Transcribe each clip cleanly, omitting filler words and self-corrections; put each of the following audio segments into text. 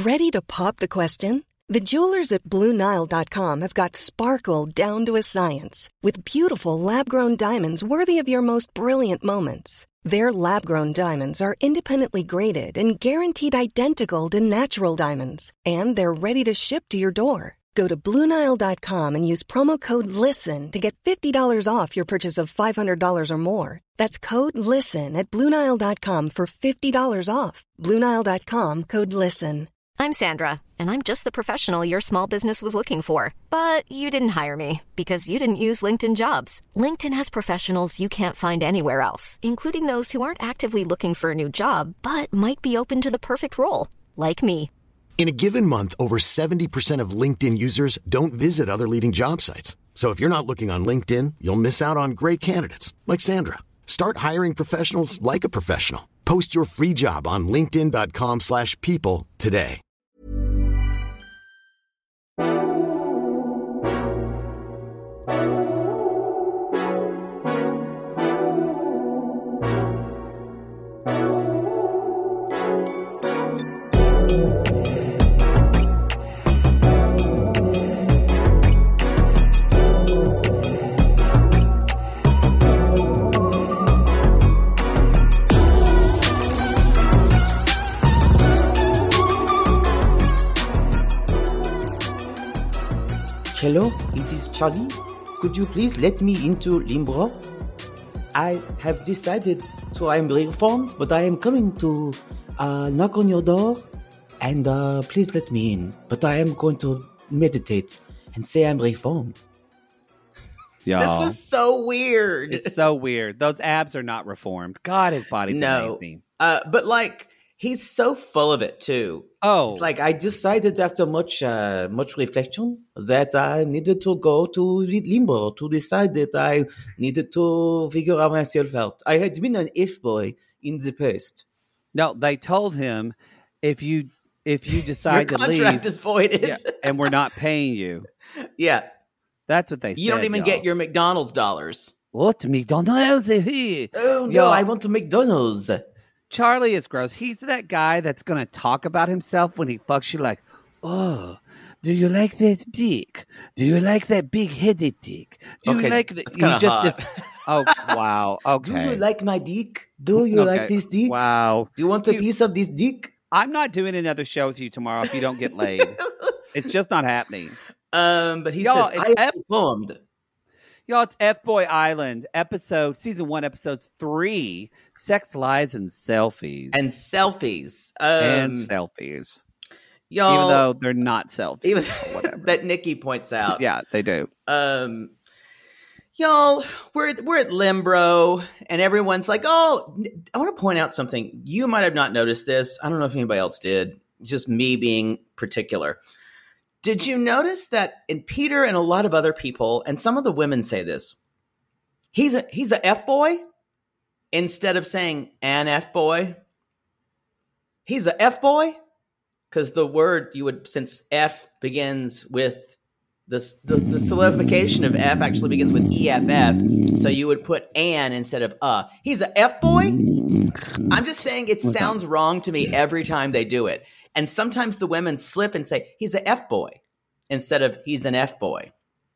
Ready to pop the question? The jewelers at BlueNile.com have got sparkle down to a science with beautiful lab-grown diamonds worthy of your most brilliant moments. Their lab-grown diamonds are independently graded and guaranteed identical to natural diamonds, and they're ready to ship to your door. Go to BlueNile.com and use promo code LISTEN to get $50 off your purchase of $500 or more. That's code LISTEN at BlueNile.com for $50 off. BlueNile.com, code LISTEN. I'm Sandra, and I'm just the professional your small business was looking for. But you didn't hire me because you didn't use LinkedIn Jobs. LinkedIn has professionals you can't find anywhere else, including those who aren't actively looking for a new job, but might be open to the perfect role, like me. In a given month, over 70% of LinkedIn users don't visit other leading job sites. So if you're not looking on LinkedIn, you'll miss out on great candidates like Sandra. Start hiring professionals like a professional. Post your free job on linkedin.com/people today. Hello, it is Charlie. Could you please let me into Limbo? I have decided to I am reformed, but I am coming to knock on your door and please let me in. But I am going to meditate and say I'm reformed. Y'all, this was so weird. It's so weird. Those abs are not reformed. God, his body's amazing. But like, he's so full of it too. It's like I decided after much reflection that I needed to go to Limbo to decide that I needed to figure out myself out. I had been an F-boy in the past. No, they told him if you decide your to leave, contract is voided, and we're not paying you. Yeah, that's what they said. You don't even get your McDonald's dollars. What McDonald's here? Oh no, I want to McDonald's. Charlie is gross. He's that guy that's going to talk about himself when he fucks you like, oh, do you like that dick? Do you like that big-headed dick? Do you like that? That's kind of hot. Oh, wow. Okay. Do you like my dick? Do you like this dick? Wow. Do you want a piece of this dick? I'm not doing another show with you tomorrow if you don't get laid. It's just not happening. But he says, I am informed. Y'all, it's F-Boy Island, season 1, episode 3, Sex, Lies, and Selfies. And selfies. Y'all, even though they're not selfies. Even whatever. That Nikki points out. Yeah, they do. Y'all, we're at Limbro, and everyone's like, oh, I want to point out something. You might have not noticed this. I don't know if anybody else did. Just me being particular. Did you notice that in Peter and a lot of other people, and some of the women say this, he's a F-boy instead of saying an F-boy? He's a F-boy? Because the word since F begins with the solidification of F actually begins with EFF, so you would put an instead of a. He's a F-boy? I'm just saying it sounds wrong to me every time they do it. And sometimes the women slip and say, he's an F-boy, instead of he's an F-boy.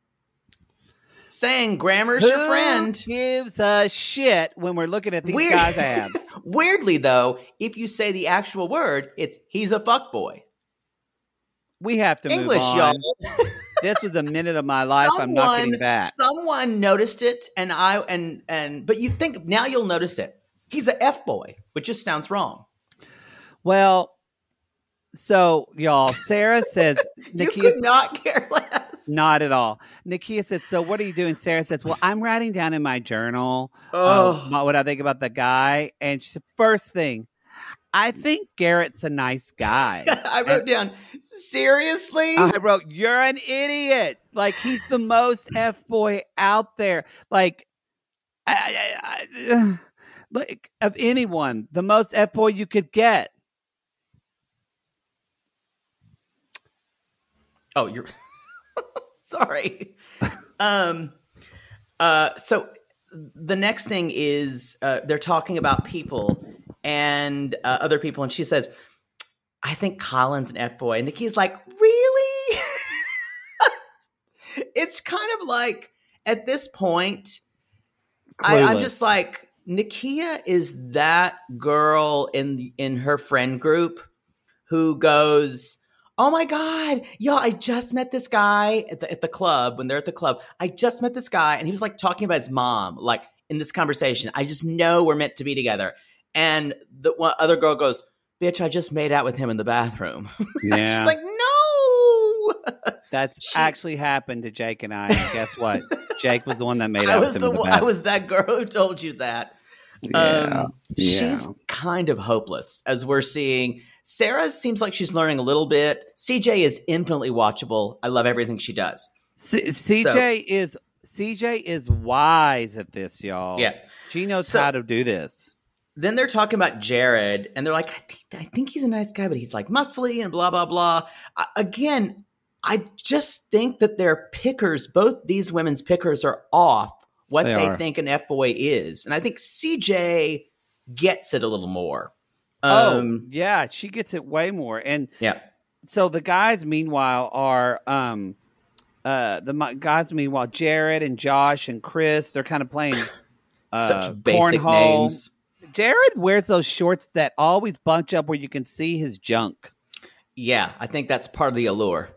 Saying grammar's your friend. Who gives a shit when we're looking at these guys' abs? Weirdly, though, if you say the actual word, it's he's a fuckboy. We have to English, move on. y'all. This was a minute of my life I'm not getting back. Someone noticed it, but you think now you'll notice it. He's a F-boy, which just sounds wrong. Well, so, y'all, Sarah says... You could not care less. Not at all. Nakia says, so what are you doing? Sarah says, well, I'm writing down in my journal what I think about the guy. And she said, first thing, I think Garrett's a nice guy. I wrote down, seriously? I wrote, you're an idiot. Like, he's the most F-boy out there. Like, like of anyone, the most F-boy you could get. Oh, you're sorry. So the next thing is they're talking about people and other people, and she says, I think Colin's an F-boy. And Nikki's like, really? It's kind of like, at this point, I'm just like, Nakia is that girl in her friend group who goes, oh my God, y'all, I just met this guy at the club, when they're at the club. I just met this guy, and he was like talking about his mom, like in this conversation. I just know we're meant to be together. And the one other girl goes, bitch, I just made out with him in the bathroom. Yeah. She's like, no. That's actually happened to Jake and I. And guess what? Jake was the one that made out with him in the bathroom. I was that girl who told you that. She's kind of hopeless, as we're seeing. Sarah seems like she's learning a little bit. CJ is infinitely watchable. I love everything she does. CJ is wise at this, y'all. Yeah. She knows how to do this. Then they're talking about Jared, and they're like, I think he's a nice guy, but he's like muscly and blah, blah, blah. Again, I just think that their pickers, both these women's pickers, are off what they think an F-boy is. And I think CJ gets it a little more. Yeah, she gets it way more. And so the guys, meanwhile, are Jared and Josh and Chris, they're kind of playing such basic cornhole. Names. Jared wears those shorts that always bunch up where you can see his junk. Yeah, I think that's part of the allure.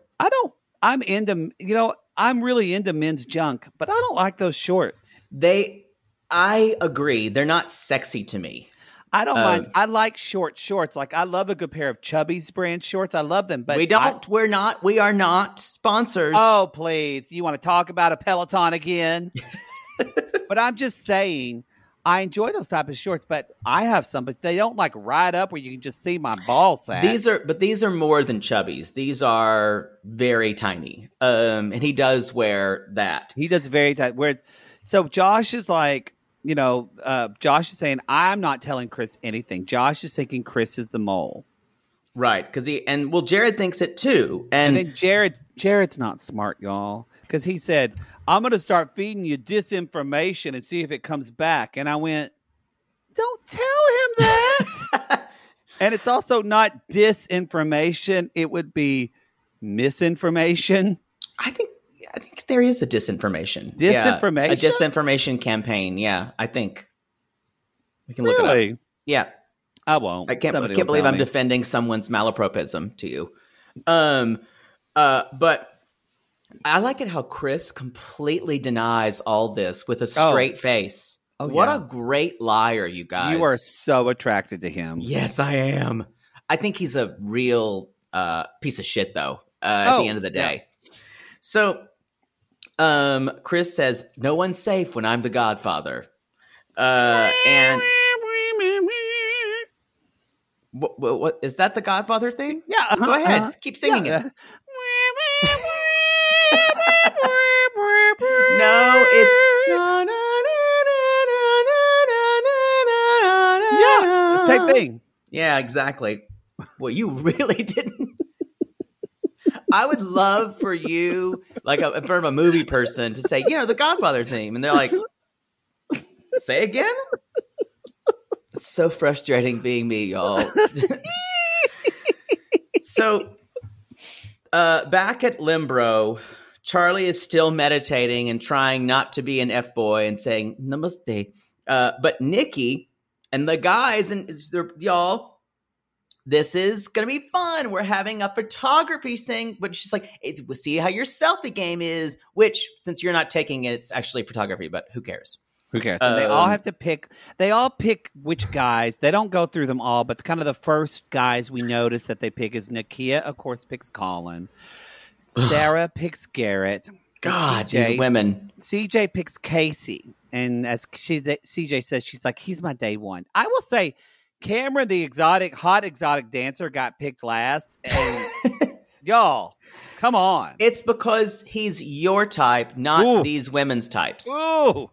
I'm really into men's junk, but I don't like those shorts. I agree. They're not sexy to me. I don't mind. I like short shorts. Like, I love a good pair of Chubby's brand shorts. I love them, but we are not sponsors. Oh, please. You want to talk about a Peloton again? But I'm just saying, I enjoy those type of shorts, but I have some, but they don't like ride up where you can just see my ball sack. These are more than Chubbies. These are very tiny. And he does wear that. He does very tight. So Josh is like, Josh is saying, I'm not telling Chris anything. Josh is thinking Chris is the mole. Right. Jared thinks it too. And then Jared's not smart, y'all. Because he said, I'm going to start feeding you disinformation and see if it comes back. And I went, don't tell him that. And it's also not disinformation. It would be misinformation. I think there is a disinformation. Disinformation? Yeah, a disinformation campaign. Yeah, I think. We can look it up. Yeah. I won't. I can't believe I'm defending someone's malapropism to you. But I like it how Chris completely denies all this with a straight face. Oh, what a great liar, you guys. You are so attracted to him. Yes, I am. I think he's a real piece of shit, though, at the end of the day. Yeah. So Chris says, no one's safe when I'm the Godfather. And what is that the Godfather thing? Yeah. Go ahead. Keep singing it. No, it's same thing. Yeah, exactly. Well, you really didn't. I would love for you, like in front of a movie person, to say, the Godfather theme, and they're like, "Say again." It's so frustrating being me, y'all. So, back at Limbro, Charlie is still meditating and trying not to be an F-boy and saying namaste. But Nikki and the guys, and y'all, this is going to be fun. We're having a photography thing, but she's like, we'll see how your selfie game is, which, since you're not taking it, it's actually photography, but who cares? Who cares? And they all have to pick. They all pick which guys. They don't go through them all, but kind of the first guys we notice that they pick is Nakia, of course, picks Colin. Sarah picks Garrett. God, these women. CJ picks Casey. And as CJ says, she's like, he's my day one. I will say, Cameron, the hot exotic dancer, got picked last. And y'all, come on. It's because he's your type, not these women's types. Ooh.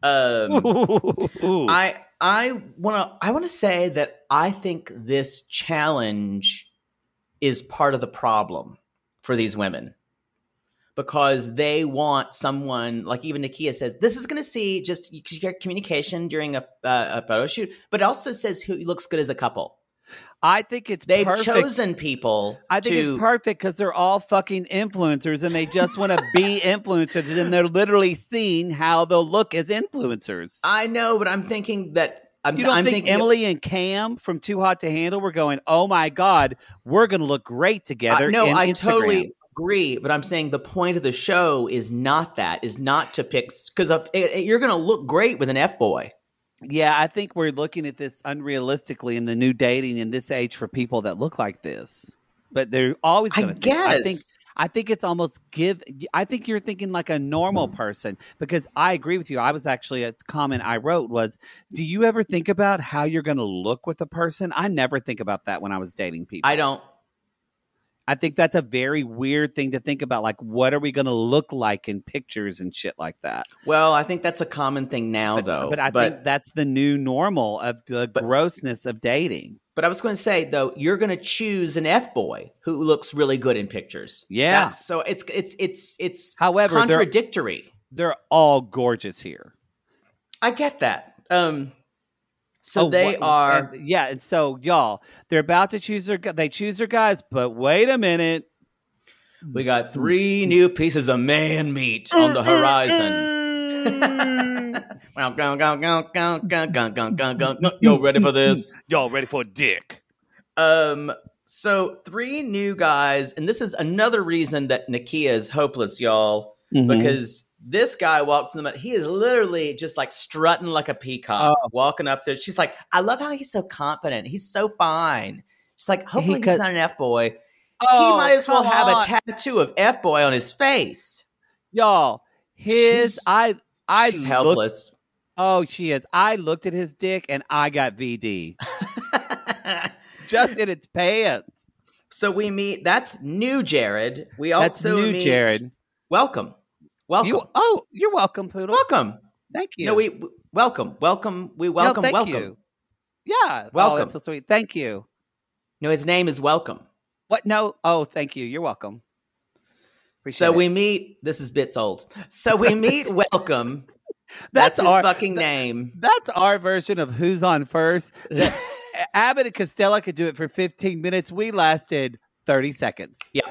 I want to say that I think this challenge is part of the problem for these women, because they want someone, like even Nakia says, this is going to see just communication during a photo shoot, but it also says who looks good as a couple. I think it's They've perfect. chosen people. I think it's perfect because they're all fucking influencers and they just want to be influencers, and they're literally seeing how they'll look as influencers. I know, but I'm thinking that You don't think Emily and Cam from Too Hot to Handle were going, oh my God, we're going to look great together? No, I Instagram. totally agree. But I'm saying the point of the show is not to pick, because you're going to look great with an F-boy. Yeah, I think we're looking at this unrealistically in the new dating in this age for people that look like this. But they're always going to. I think it's almost I think you're thinking like a normal person, because I agree with you. I was actually, a comment I wrote was, do you ever think about how you're going to look with a person? I never think about that when I was dating people. I don't. I think that's a very weird thing to think about. Like, what are we going to look like in pictures and shit like that? Well, I think that's a common thing now, though. But I think that's the new normal of the grossness of dating. But I was going to say, though, you're going to choose an F-boy who looks really good in pictures. Yeah. So it's however, contradictory. They're all gorgeous here. I get that. And so y'all, they're about to choose they choose their guys, but wait a minute. We got 3 new pieces of man meat on the horizon. Y'all ready for this? Y'all ready for a dick? So 3 new guys, and this is another reason that Nakia is hopeless, y'all, because this guy walks in the mud. He is literally just like strutting like a peacock, walking up there. She's like, I love how he's so confident. He's so fine. She's like, hopefully he's not an F-boy. He might as well have a tattoo of F-boy on his face. Y'all, she's helpless. She is. I looked at his dick and I got VD. Just in its pants. So we meet, that's new Jared. We also meet Jared. Welcome. You're welcome, Poodle. Welcome. Thank you. No, welcome. We welcome. Thank welcome. You. Yeah. Welcome. Oh, that's so sweet. Thank you. No, his name is Welcome. What? No. Oh, thank you. You're welcome. So we meet. This is bits old. So we meet Welcome. That's his fucking name. That's our version of Who's on First. Abbott and Costello could do it for 15 minutes. We lasted 30 seconds. Yeah.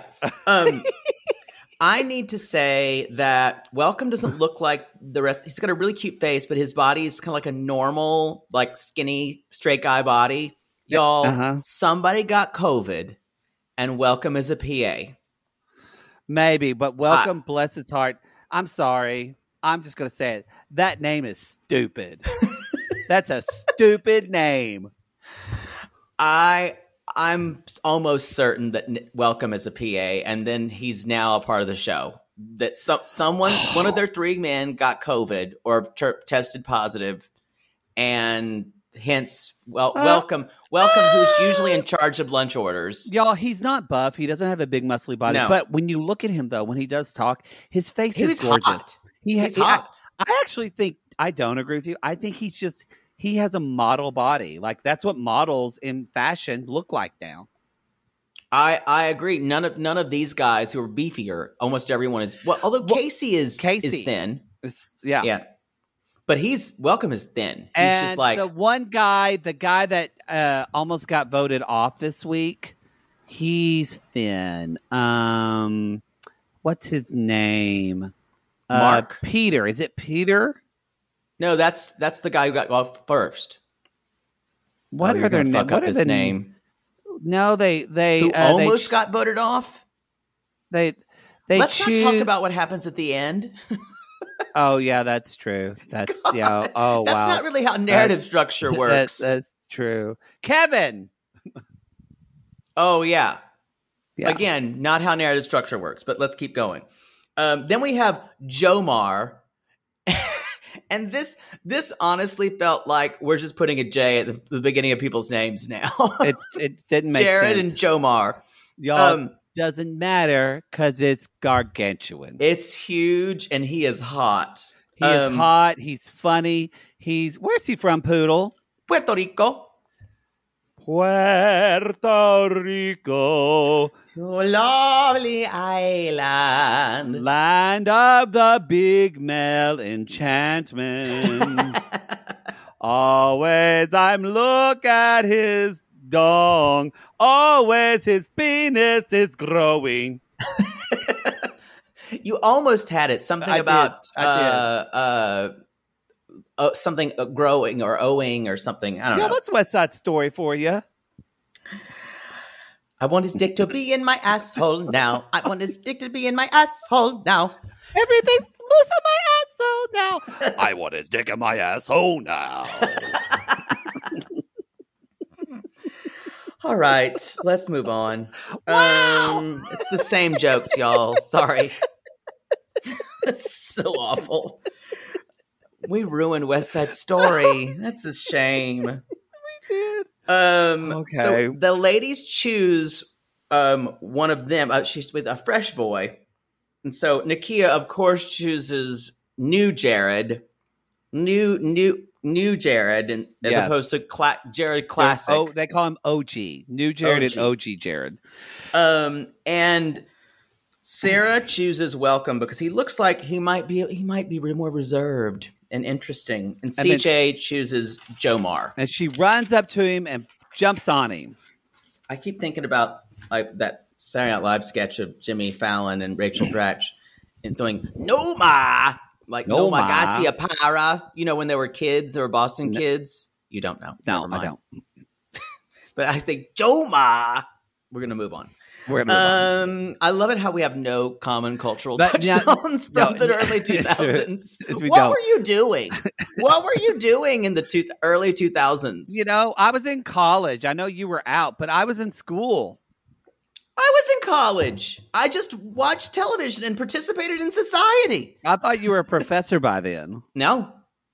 I need to say that Welcome doesn't look like the rest. He's got a really cute face, but his body is kind of like a normal, like skinny, straight guy body. Y'all, somebody got COVID, and Welcome is a PA. Maybe, but Welcome, bless his heart. I'm sorry. I'm just going to say it. That name is stupid. That's a stupid name. I'm almost certain that Welcome is a PA, and then he's now a part of the show. That one of their 3 men got COVID or tested positive, and hence, Welcome, who's usually in charge of lunch orders. Y'all, he's not buff. He doesn't have a big muscly body. No. But when you look at him, though, when he does talk, his face is gorgeous. Hot. He's hot. I actually think, I don't agree with you. I think he has a model body. Like, that's what models in fashion look like now. I agree. None of these guys who are beefier, almost everyone is. Well, although Casey is thin. Yeah. But Welcome is thin. He's and just like the guy that almost got voted off this week. He's thin. What's his name? Mark. Peter. Is it Peter? No, that's the guy who got off first. What are their names? What is his name? No, they almost got voted off. Let's not talk about what happens at the end. Oh yeah, that's true. That's yeah. Oh wow, that's not really how narrative structure works. That's true. Kevin. Oh yeah. Again, not how narrative structure works. But let's keep going. Then we have Jomar. And this honestly felt like we're just putting a J at the beginning of people's names now. It didn't make Jared sense. and Jomar. Y'all, doesn't matter because it's gargantuan. It's huge, and he is hot. He is hot. He's funny. Where's he from, Poodle? Puerto Rico. Puerto Rico. Oh, lovely island. Land of the big male enchantment. Always I'm look at his dong. Always his penis is growing. You almost had it. Something I about did. Something growing or owing or something. I don't know. That's West Side Story for you. I want his dick to be in my asshole now. I want his dick to be in my asshole now. Everything's loose in my asshole now. I want his dick in my asshole now. All right, let's move on. Wow. It's the same jokes, y'all. Sorry. It's so awful. We ruined West Side Story. That's a shame. We did. Okay. So Okay. the ladies choose one of them. She's with a fresh boy. And so Nakia, of course, chooses new Jared. New Jared, and as Yes. opposed to Jared Classic. Oh, they call him OG. New Jared and OG Jared. And Sarah chooses Welcome because he looks like he might be more reserved and interesting. And And then CJ chooses Jomar. And she runs up to him and jumps on him. I keep thinking about like that Saturday Night Live sketch of Jimmy Fallon and Rachel Dratch and doing "No ma," like "No ma, Garcia para." You know, when they were kids, they were Boston kids. You don't know. No, Never mind. I don't. But I say Joma. We're gonna move on. We're gonna move on. I love it how we have no common cultural But, yeah, touchdowns from no, the early it's true. 2000s. Yes, we What don't. were you doing? What were you doing in the early 2000s? You know, I was in college. I know you were out, but I was in school. I was in college. I just watched television and participated in society. I thought you were a professor by then. No.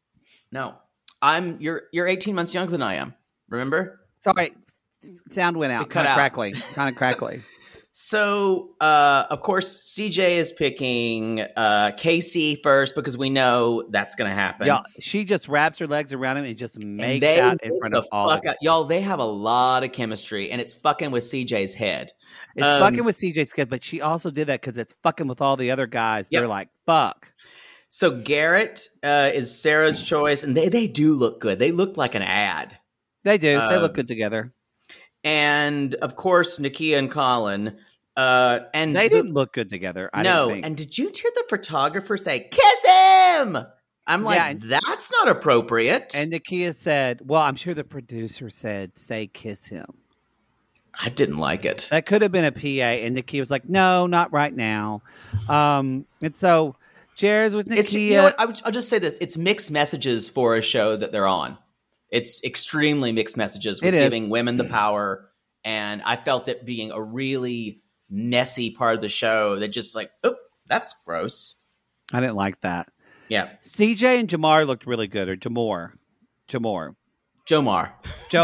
You're 18 months younger than I am. Remember? Sorry, sound went out. It cut Kind of out. crackly. So, of course, CJ is picking Casey first because we know that's going to happen. Yeah, she just wraps her legs around him and just And makes they out in make front the of all fuck of them. out. Y'all, they have a lot of chemistry, and it's fucking with CJ's head. It's fucking with CJ's kid, but she also did that because it's fucking with all the other guys. Yep. They're like, fuck. So Garrett is Sarah's choice, and they do look good. They look like an ad. They do. They look good together. And, of course, Nakia and Colin. And They didn't look good together. I No, didn't think. and did you hear the photographer say, "Kiss him"? I'm like, Yeah, and- that's not appropriate. And Nakia said, well, I'm sure the producer said, say kiss him. I didn't like it. That could have been a PA. And Nakia was like, no, not right now. And so Jared's with Nakia. It's, you know what? I'll just say this. It's mixed messages for a show that they're on. It's extremely mixed messages with It is. giving women the power. And I felt it being a really messy part of the show that just like, oh, that's gross. I didn't like that. Yeah. CJ and Jamar looked really good. Or Jamar. Jomar.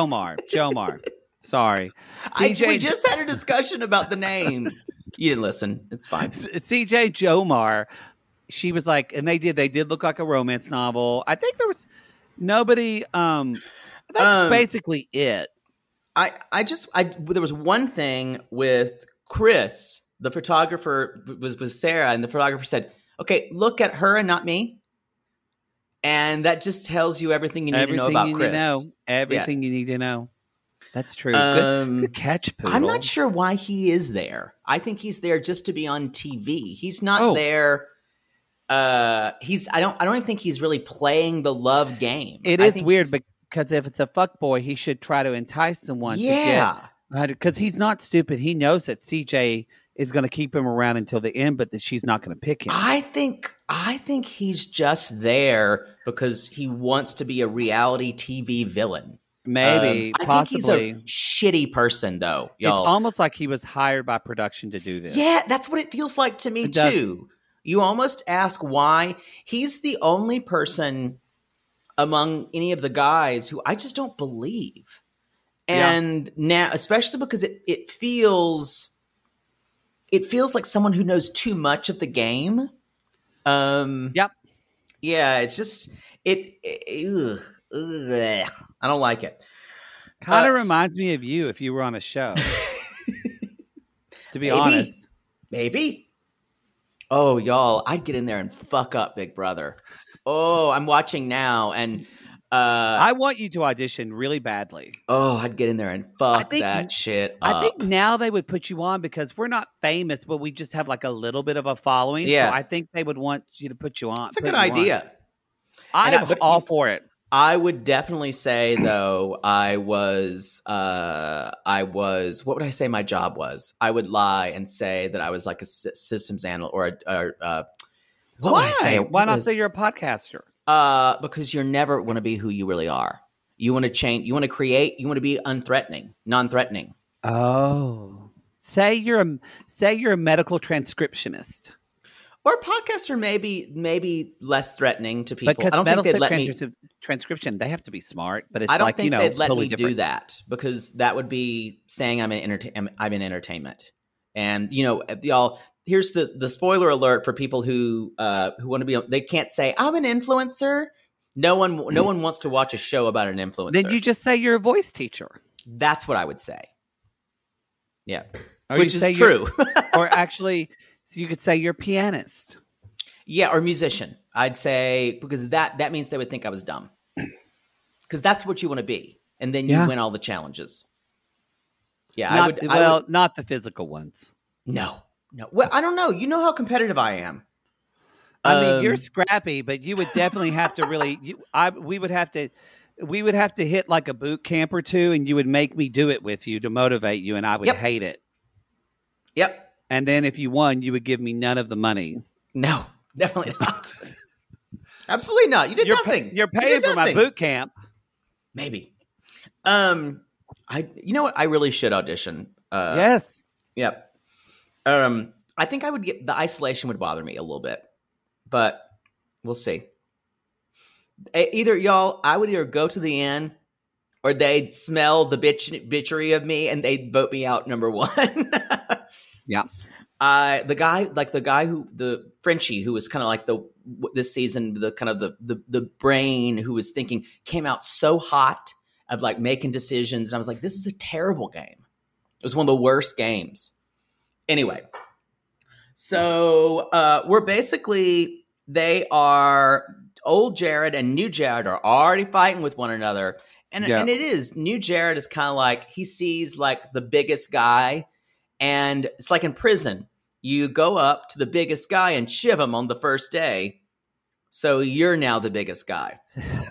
Sorry. We CJ, just had a discussion about the name. You didn't listen. It's fine. CJ Jomar, she was like, and they did look like a romance novel. I think there was nobody, that's basically it. There was one thing with Chris, the photographer was with Sarah, and the photographer said, "Okay, look at her and not me." And that just tells you everything you need to know about Chris. Everything you need to know. That's true. Good catch, Poodle. I'm not sure why he is there. I think he's there just to be on TV. He's not there. I don't even think he's really playing the love game. It is weird because if it's a fuckboy, he should try to entice someone. Yeah. Because he's not stupid. He knows that CJ is going to keep him around until the end, but that she's not going to pick him. I think he's just there because he wants to be a reality TV villain. Maybe, possibly. I think he's a shitty person, though, y'all. It's almost like he was hired by production to do this. Yeah, that's what it feels like to me, It does. too. You almost ask why. He's the only person among any of the guys who I just don't believe. And now, especially because it feels like someone who knows too much of the game. Yep. Yeah, it's just ugh, I don't like it. Kind of reminds me of you if you were on a show. To be honest. Maybe. Oh, y'all, I'd get in there and fuck up Big Brother. Oh, I'm watching now, and I want you to audition really badly. Oh, I'd get in there and fuck that shit up. I think now they would put you on because we're not famous, but we just have like a little bit of a following. Yeah. So I think they would want you to put you on. It's a good idea. I'm all for it. I would definitely say, though, I was, what would I say my job was? I would lie and say that I was like a systems analyst or what would I say? Why not say you're a podcaster? Because you're never want to be who you really are. You want to change. You want to create. You want to be unthreatening, non-threatening. Oh, say you're a medical transcriptionist. Or a podcaster maybe less threatening to people. Because I don't think they'd let me transcription. They have to be smart, but it's I don't like, think they'd let totally me different. do that because that would be saying I'm in entertainment. And y'all, here's the spoiler alert for people who want to be. They can't say I'm an influencer. No one wants to watch a show about an influencer. Then you just say you're a voice teacher. That's what I would say. Yeah, Or which you is say true. Or actually. So you could say you're a pianist. Yeah, or musician. I'd say because that means they would think I was dumb. Because that's what you want to be, and then you win all the challenges. Yeah, not the physical ones. No. Well, I don't know. You know how competitive I am. I mean, you're scrappy, but you would definitely have to really. We would have to hit like a boot camp or two, and you would make me do it with you to motivate you, and I would hate it. Yep. And then if you won, you would give me none of the money. No, definitely not. Absolutely not. You did nothing. You're paying for my boot camp. Maybe. You know what? I really should audition. Yes. Yep. I think I would get the isolation would bother me a little bit, but we'll see. I would either go to the end or they'd smell the bitchery of me and they'd vote me out number one. Yeah. The Frenchie who was kind of like this season, the brain who was thinking came out so hot of like making decisions. And I was like, this is a terrible game. It was one of the worst games. Anyway. So, old Jared and new Jared are already fighting with one another. And new Jared is kind of like, he sees like the biggest guy. And it's like in prison, you go up to the biggest guy and shiv him on the first day. So you're now the biggest guy.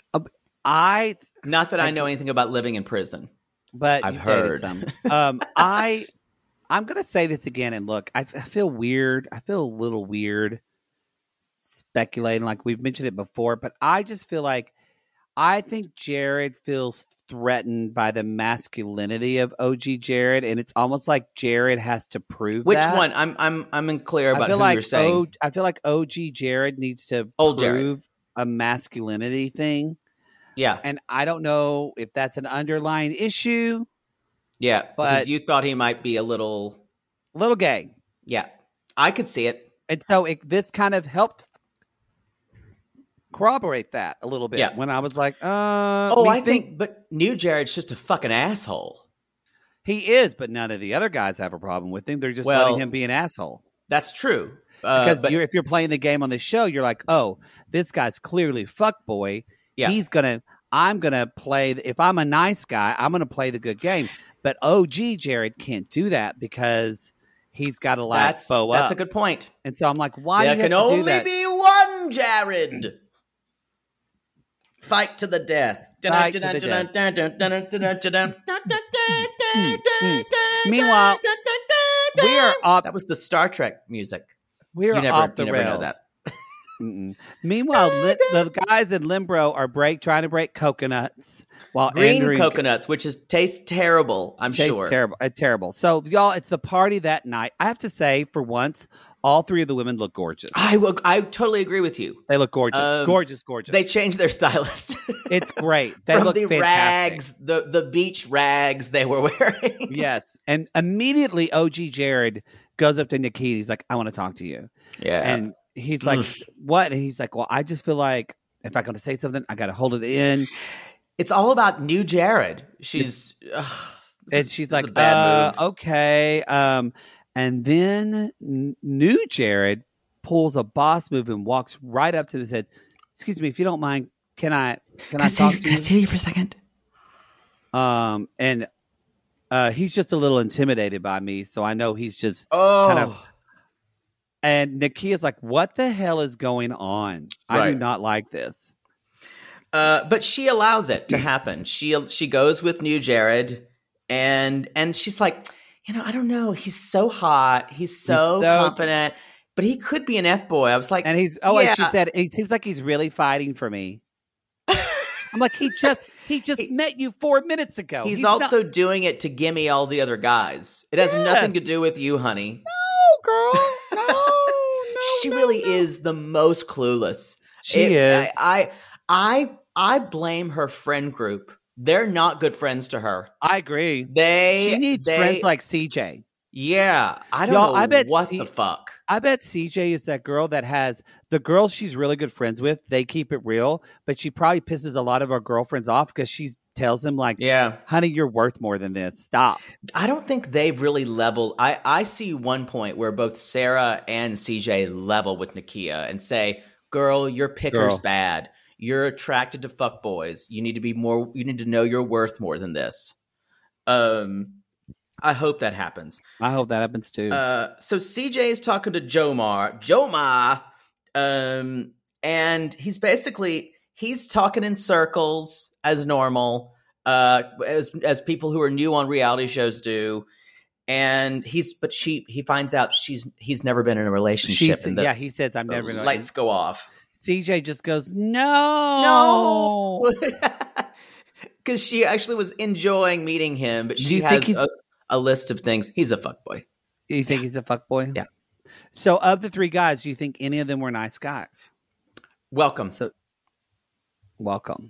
Not that I know anything about living in prison, but I've heard some. I'm going to say this again. And look, I feel weird. I feel a little weird speculating like we've mentioned it before, but I just feel like I think Jared feels threatened by the masculinity of OG Jared, and it's almost like Jared has to prove which that. one. I'm unclear about who you're saying. I feel like OG Jared needs to prove a masculinity thing. Yeah, and I don't know if that's an underlying issue. Yeah, but because you thought he might be a little gay. Yeah, I could see it, and so this kind of helped corroborate that a little bit. Yeah. When I was like, I think, but new Jared's just a fucking asshole. He is, but none of the other guys have a problem with him. They're just letting him be an asshole. That's true. Because if you're playing the game on the show, you're like, oh, this guy's clearly fuckboy. Yeah. I'm gonna play. If I'm a nice guy, I'm gonna play the good game. But OG Jared can't do that because he's got to bow up. That's a good point. And so I'm like, why? There do you can have to only do that? be one Jared. Fight to the death. Meanwhile, we are up. That was the Star Trek music. We are off the rails. Know that. Meanwhile, the guys in Limbro are trying to break coconuts while green coconuts, which tastes terrible. I'm sure terrible. So, y'all, it's the party that night. I have to say, for once, all three of the women look gorgeous. I totally agree with you. They look gorgeous, gorgeous. They changed their stylist. It's great. They look the fantastic. Rags, the beach rags they were wearing. Yes, and immediately OG Jared goes up to Nikita. He's like, "I want to talk to you." Yeah, and he's like, "What?" And he's like, "Well, I just feel like if I'm going to say something, I got to hold it in." It's all about new Jared. She's like, bad move. Okay. And then new Jared pulls a boss move and walks right up to him and says, "Excuse me, if you don't mind, Can I Can talk to I you? steal you for a second? And he's just a little intimidated by me, so I know he's just Oh. kind of. And Nakia's like, "What the hell is going on? I Right. do not like this." But she allows it to happen. She goes with new Jared, and she's like, I don't know. He's so hot. He's so confident, but he could be an F-boy. I was like, And he's and she said, "It seems like he's really fighting for me." I'm like, he just met you 4 minutes ago. He's also doing it to gimme all the other guys. It has nothing to do with you, honey. No, girl. No. She really is the most clueless. She is. I blame her friend group. They're not good friends to her. I agree. She needs friends like CJ. Yeah, I don't know. I bet what the fuck. I bet CJ is that girl that has the girls she's really good friends with. They keep it real, but she probably pisses a lot of her girlfriends off because she tells them like, honey, you're worth more than this. Stop." I don't think they've really leveled. I see one point where both Sarah and CJ level with Nakia and say, "Girl, your picker's bad. You're attracted to fuckboys. You need to know your worth more than this." I hope that happens. I hope that happens too. So CJ is talking to Jomar, and he's talking in circles as normal, as people who are new on reality shows do. And he finds out he's never been in a relationship. He says, "I've never been." Lights go off. CJ just goes, no. Because she actually was enjoying meeting him, but she has a list of things. He's a fuckboy. You think he's a fuckboy? Yeah. So of the three guys, do you think any of them were nice guys? Welcome. Welcome.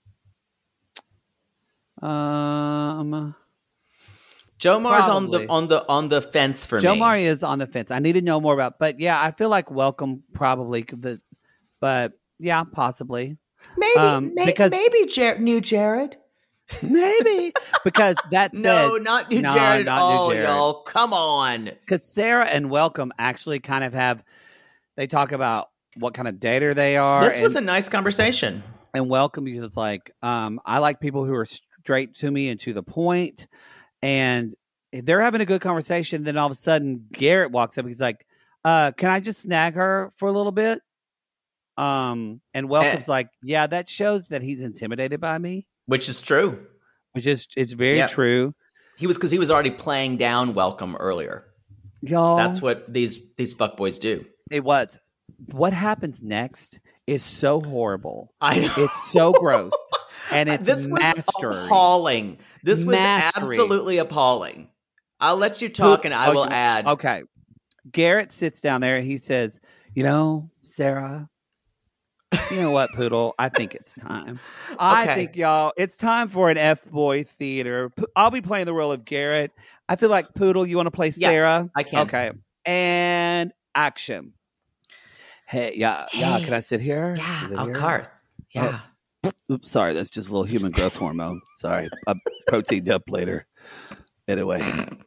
Jomar's on the fence for me. Jomar is on the fence. I need to know more about, but yeah, I feel like Welcome probably, but yeah, possibly. Maybe new Jared. Maybe because that said, no, not new Jared. Not new Jared. Y'all, come on. Because Sarah and Welcome actually kind of they talk about what kind of dater they are. This was a nice conversation. And Welcome is like, I like people who are straight to me and to the point. And they're having a good conversation. Then all of a sudden, Garrett walks up. He's like, "Can I just snag her for a little bit?" And Welcome's like, "Yeah, that shows that he's intimidated by me." Which is true. It's very true. Because he was already playing down Welcome earlier. Y'all, that's what these fuckboys do. It was. What happens next is so horrible. I know. It's so gross. And it's this was mastery. Appalling. This was Mastery. Absolutely appalling. I'll let you talk and I will add. Okay. Garrett sits down there and he says, Sarah, you know what, Poodle? I think it's time. I think, y'all, it's time for an F-boy theater. I'll be playing the role of Garrett. I feel like, Poodle, you want to play Sarah? I can. Okay. And action. Hey, can I sit here? Yeah, of course. Yeah. Oops, sorry, that's just a little human growth hormone. Sorry, I proteined up later. Anyway.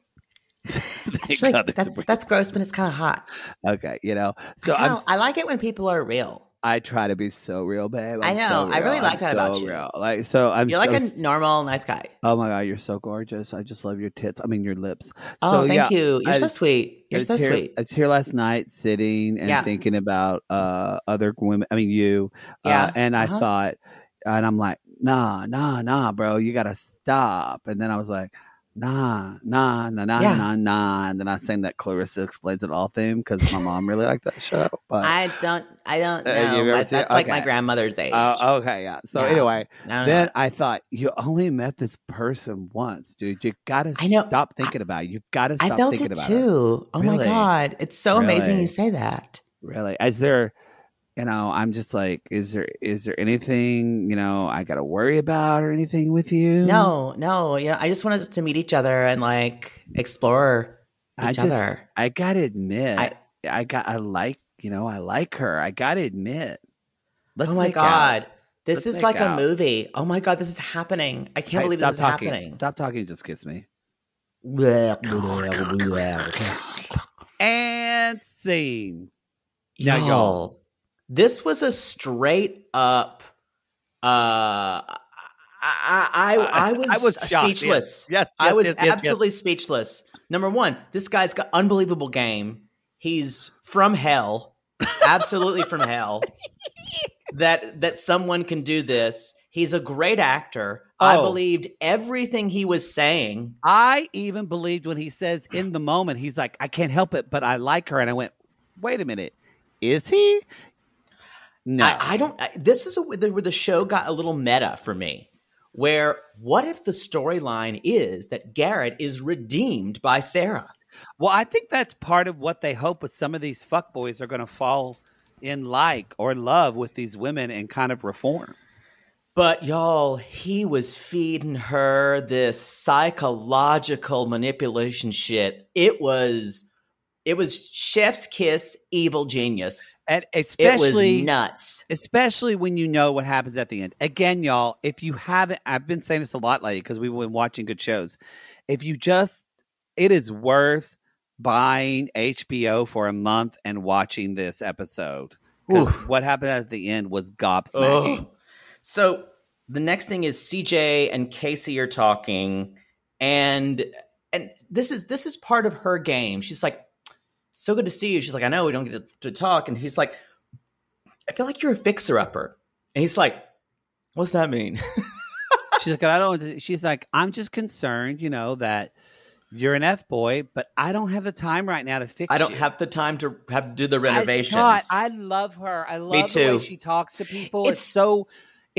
That's gross, but it's kind of hot. Okay, so I like it when people are real. I try to be so real, babe. I know. I really like that about you. Real. You're like a normal, nice guy. Oh my God, you're so gorgeous. I just love your tits. I mean, your lips. Oh, thank you. You're so sweet. You're so sweet. I was here last night sitting and thinking about other women. I mean, you. Yeah. And I thought, and I'm like, nah, bro, you got to stop. And then I was like, nah. And then I sang that Clarissa Explains It All theme because my mom really liked that show. But I don't know. But that's like my grandmother's age. Okay, yeah. So anyway, then I thought, you only met this person once, dude. You got to stop thinking about it. You've got to stop thinking about it. I felt it too. Oh my God. It's so amazing you say that. Really? Is there... I'm just like, is there anything, I got to worry about or anything with you? No. I just wanted to meet each other and explore each other. I got to admit, I like her. I got to admit. Oh my God. This is like a movie. Oh my God, this is happening. I can't believe this is happening. Stop talking, just kiss me. And scene. Now, y'all. This was a straight up I was shocked. speechless. Yes, I was yes. absolutely speechless. Number one, this guy's got unbelievable game. He's from hell, absolutely from hell. That someone can do this. He's a great actor. I believed everything he was saying. I even believed when he says in the moment, he's like, I can't help it, but I like her. And I went, wait a minute, is he? No, I don't. This is where the show got a little meta for me. Where what if the storyline is that Garrett is redeemed by Sarah? Well, I think that's part of what they hope with some of these fuckboys are going to fall in like or love with these women and kind of reform. But y'all, he was feeding her this psychological manipulation shit. It was chef's kiss, evil genius. And especially, it was nuts. Especially when you know what happens at the end. Again, y'all, if you haven't, I've been saying this a lot lately because we've been watching good shows. It is worth buying HBO for a month and watching this episode. Because what happened at the end was gobsmacking. Oh. So the next thing is CJ and Casey are talking, and this is part of her game. She's like, so good to see you. She's like, I know we don't get to talk. And he's like, I feel like you're a fixer-upper. And he's like, what's that mean? She's like, I'm just concerned, that you're an F-boy, but I don't have the time right now to fix you. I don't have the time to have to do the renovations. I love her. I love the way she talks to people. It's so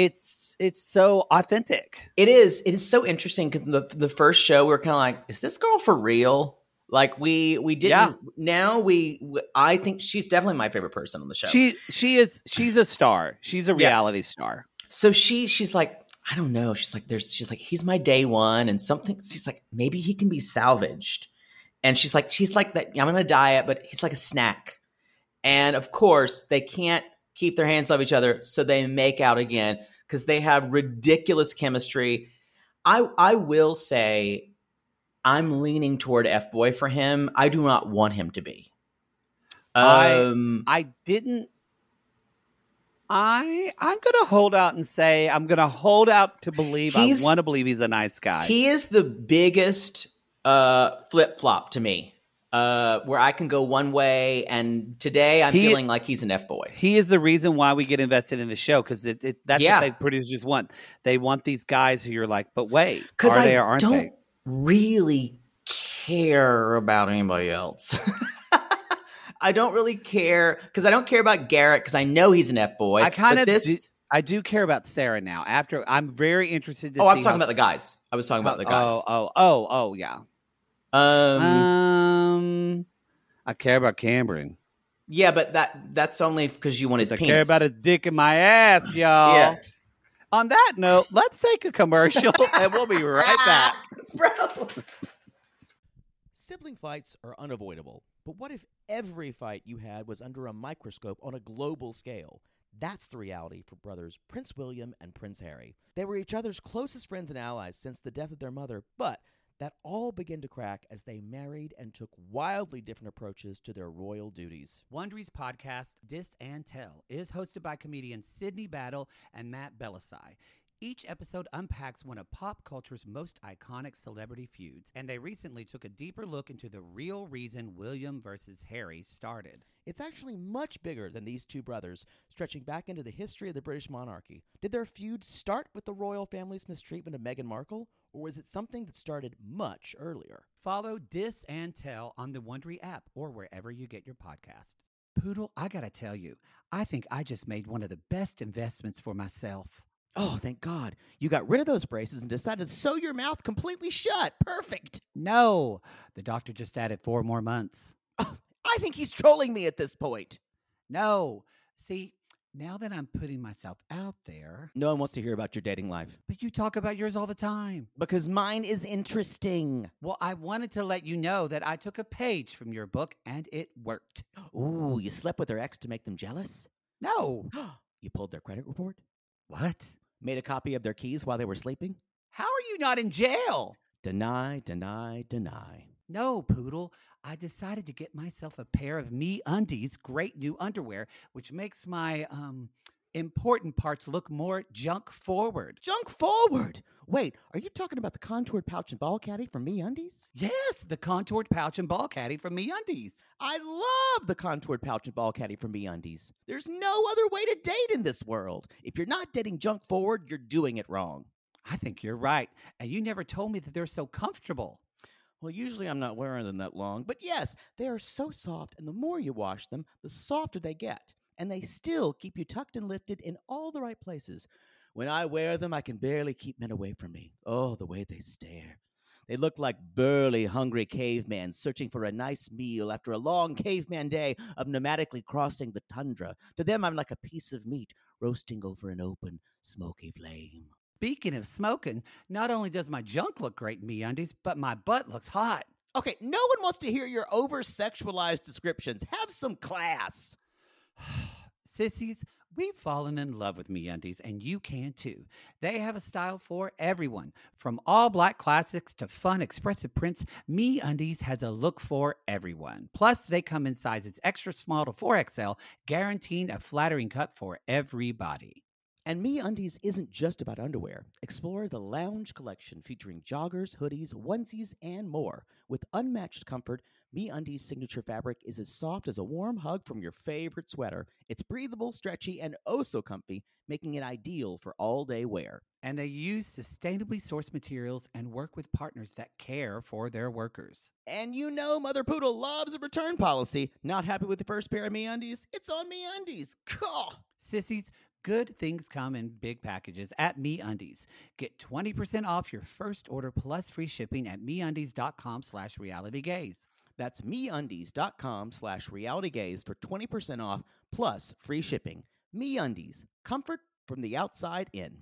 authentic. It is. It is so interesting because the first show we were kind of like, is this girl for real? Like we didn't. Yeah. Now I think she's definitely my favorite person on the show. She's a star. She's a reality star. So she's like, I don't know. She's like, he's my day one, and something. She's like, maybe he can be salvaged. And she's like that. I'm on a diet, but he's like a snack. And of course, they can't keep their hands off each other, so they make out again because they have ridiculous chemistry. I will say, I'm leaning toward F-boy for him. I do not want him to be. I didn't. I'm going to hold out and say I'm going to hold out to believe. I want to believe he's a nice guy. He is the biggest flip-flop to me, where I can go one way, and today I'm feeling like he's an F-boy. He is the reason why we get invested in the show, because that's what they producers want. They want these guys who you're like, but wait, are they or aren't they? I don't really care about anybody else. I don't really care because I don't care about Garrett because I know he's an F-boy. I do care about Sarah now. After I'm very interested to see. I'm talking about the guys. I was talking about the guys. Oh, yeah. I care about Cameron. Yeah, but that's only because you want his penis. I care about his dick in my ass, y'all. Yeah. On that note, let's take a commercial and we'll be right back. Bro. Sibling fights are unavoidable, but what if every fight you had was under a microscope on a global scale? That's the reality for brothers Prince William and Prince Harry. They were each other's closest friends and allies since the death of their mother, but that all began to crack as they married and took wildly different approaches to their royal duties. Wondery's podcast, Dis and Tell, is hosted by comedians Sydney Battle and Matt Belisai. Each episode unpacks one of pop culture's most iconic celebrity feuds, and they recently took a deeper look into the real reason William versus Harry started. It's actually much bigger than these two brothers, stretching back into the history of the British monarchy. Did their feud start with the royal family's mistreatment of Meghan Markle, or was it something that started much earlier? Follow Dis and Tell on the Wondery app or wherever you get your podcasts. Poodle, I gotta tell you, I think I just made one of the best investments for myself. Oh, thank God. You got rid of those braces and decided to sew your mouth completely shut. Perfect. No, the doctor just added 4 more months. I think he's trolling me at this point. No. See, now that I'm putting myself out there. No one wants to hear about your dating life. But you talk about yours all the time. Because mine is interesting. Well, I wanted to let you know that I took a page from your book and it worked. Ooh, you slept with their ex to make them jealous? No. You pulled their credit report? What? Made a copy of their keys while they were sleeping? How are you not in jail? Deny, deny, deny. No, Poodle. I decided to get myself a pair of MeUndies great new underwear, which makes my important parts look more junk forward. Junk forward? Wait, are you talking about the contoured pouch and ball caddy from MeUndies? Yes, the contoured pouch and ball caddy from MeUndies. I love the contoured pouch and ball caddy from MeUndies. There's no other way to date in this world. If you're not dating junk forward, you're doing it wrong. I think you're right. And you never told me that they're so comfortable. Well, usually I'm not wearing them that long, but yes, they are so soft, and the more you wash them, the softer they get. And they still keep you tucked and lifted in all the right places. When I wear them, I can barely keep men away from me. Oh, the way they stare. They look like burly, hungry cavemen searching for a nice meal after a long caveman day of nomadically crossing the tundra. To them, I'm like a piece of meat roasting over an open, smoky flame. Speaking of smoking, not only does my junk look great in MeUndies, but my butt looks hot. Okay, no one wants to hear your over-sexualized descriptions. Have some class. Sissies, we've fallen in love with MeUndies, and you can too. They have a style for everyone. From all black classics to fun, expressive prints, MeUndies has a look for everyone. Plus, they come in sizes extra small to 4XL, guaranteeing a flattering cut for everybody. And MeUndies isn't just about underwear. Explore the Lounge collection featuring joggers, hoodies, onesies, and more. With unmatched comfort, MeUndies' signature fabric is as soft as a warm hug from your favorite sweater. It's breathable, stretchy, and oh so comfy, making it ideal for all-day wear. And they use sustainably sourced materials and work with partners that care for their workers. And you know Mother Poodle loves a return policy. Not happy with the first pair of MeUndies? It's on MeUndies. Cool. Sissies, good things come in big packages at MeUndies. Get 20% off your first order plus free shipping at MeUndies.com/realitygaze. That's MeUndies.com/realitygaze for 20% off plus free shipping. MeUndies, comfort from the outside in.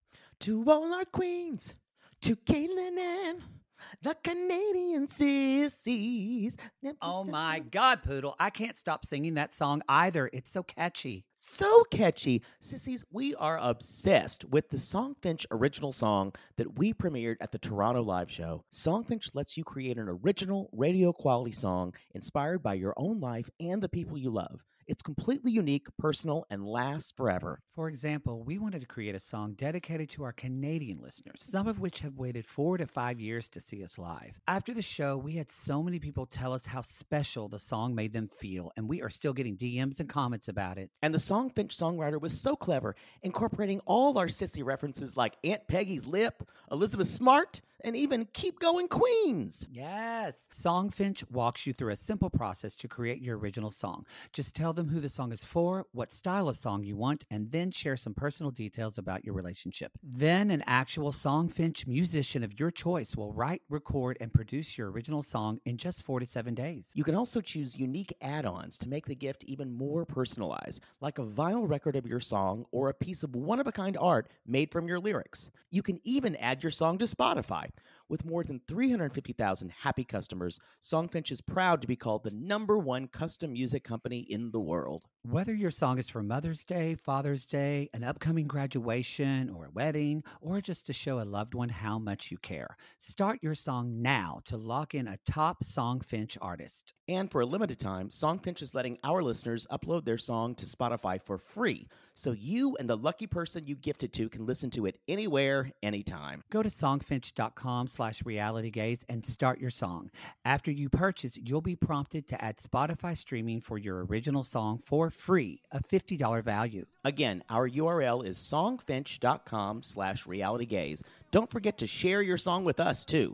To all our queens, to Caitlin and the Canadian sissies. Oh my God, Poodle, I can't stop singing that song either. It's so catchy. So catchy. Sissies, we are obsessed with the Songfinch original song that we premiered at the Toronto Live Show. Songfinch lets you create an original radio quality song inspired by your own life and the people you love. It's completely unique, personal, and lasts forever. For example, we wanted to create a song dedicated to our Canadian listeners, some of which have waited 4 to 5 years to see us live. After the show, we had so many people tell us how special the song made them feel, and we are still getting DMs and comments about it. And the Songfinch songwriter was so clever, incorporating all our sissy references like Aunt Peggy's Lip, Elizabeth Smart, and even Keep Going Queens. Yes. Songfinch walks you through a simple process to create your original song. Just tell them who the song is for, what style of song you want, and then share some personal details about your relationship. Then an actual Songfinch musician of your choice will write, record, and produce your original song in just 4 to 7 days. You can also choose unique add-ons to make the gift even more personalized, like a vinyl record of your song or a piece of one-of-a-kind art made from your lyrics. You can even add your song to Spotify. With more than 350,000 happy customers, Songfinch is proud to be called the #1 custom music company in the world. Whether your song is for Mother's Day, Father's Day, an upcoming graduation, or a wedding, or just to show a loved one how much you care, start your song now to lock in a top Songfinch artist. And for a limited time, Songfinch is letting our listeners upload their song to Spotify for free, so you and the lucky person you gifted to can listen to it anywhere, anytime. Go to songfinch.com/realitygaze and start your song. After you purchase, you'll be prompted to add Spotify streaming for your original song for free, a $50 value. Again, our URL is songfinch.com/realitygaze. Don't forget to share your song with us, too.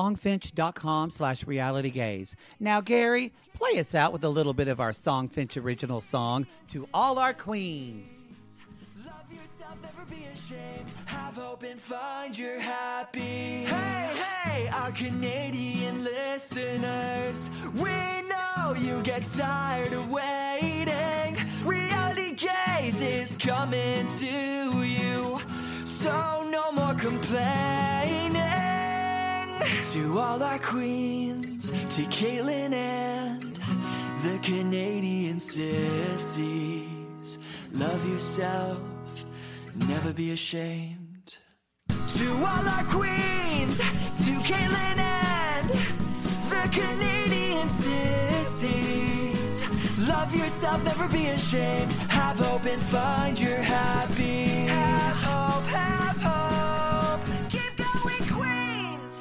Songfinch.com/realitygaze. Now, Gary, play us out with a little bit of our Songfinch original song, To All Our Queens. Love yourself, never be ashamed. Have hope and find your happy. Hey, hey, our Canadian listeners. We know you get tired of waiting. Reality Gaze is coming to you. So no more complaining. To all our queens, to Caitlin and the Canadian sissies. Love yourself, never be ashamed. To all our queens, to Caitlin and the Canadian sissies. Love yourself, never be ashamed. Have hope and find your happy. Have hope, have hope. Keep going, Queens.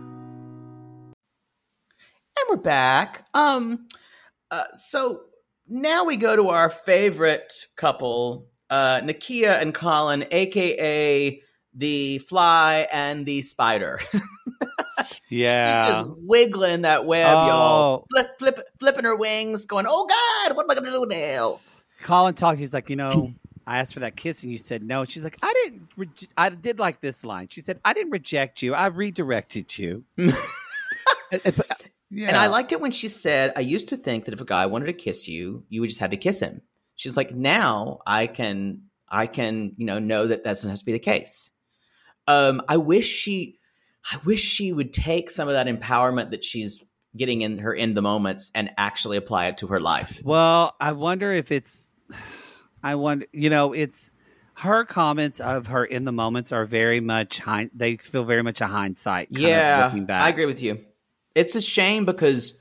And we're back. So now we go to our favorite couple, Nakia and Colin, aka the Fly and the Spider. Yeah. She's just wiggling that web, Oh. y'all. Flipping her wings, going, "Oh God, what am I going to do now?" Colin talked. He's like, I asked for that kiss and you said no. She's like, I did like this line. She said, I didn't reject you. I redirected you. Yeah. And I liked it when she said, "I used to think that if a guy wanted to kiss you, you would just have to kiss him." She's like, "Now I can, know that doesn't have to be the case." I wish she would take some of that empowerment that she's getting in the moments and actually apply it to her life. Well, I wonder if it's her comments of her in the moments are very much, they feel very much a hindsight. Kind of looking back. I agree with you. It's a shame because